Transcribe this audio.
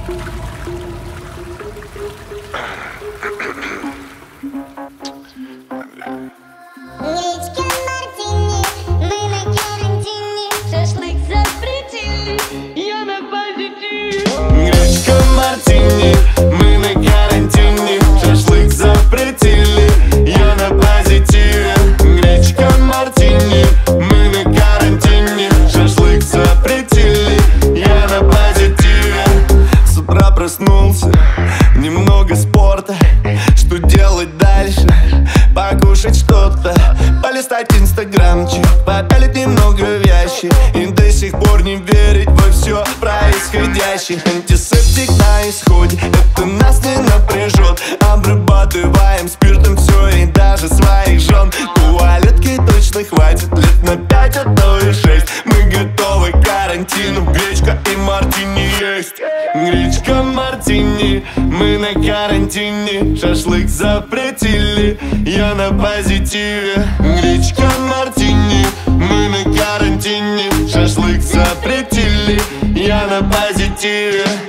Гречка мартини, мы на карантине, шашлык запретили, я на позитиве. Гречка мартини, мы на карантине, шашлык запретили, я на позитиве. С утра проснулся, немного спорта. Что делать дальше? Покушать что-то, полистать инстаграмчик, попялить немного вящи и до сих пор не верить во все происходящее. Антисептик на исходе, это нас не напряжет. Обрабатываем спиртом все и даже своих жен. Туалетки точно хватит лет на 5, а то и 6. Мы готовы к карантину, гречка и мартини есть. Гречка мартини, мы на карантине, шашлык запретили, я на позитиве. Гречка мартини, мы на карантине, шашлык запретили, я на позитиве.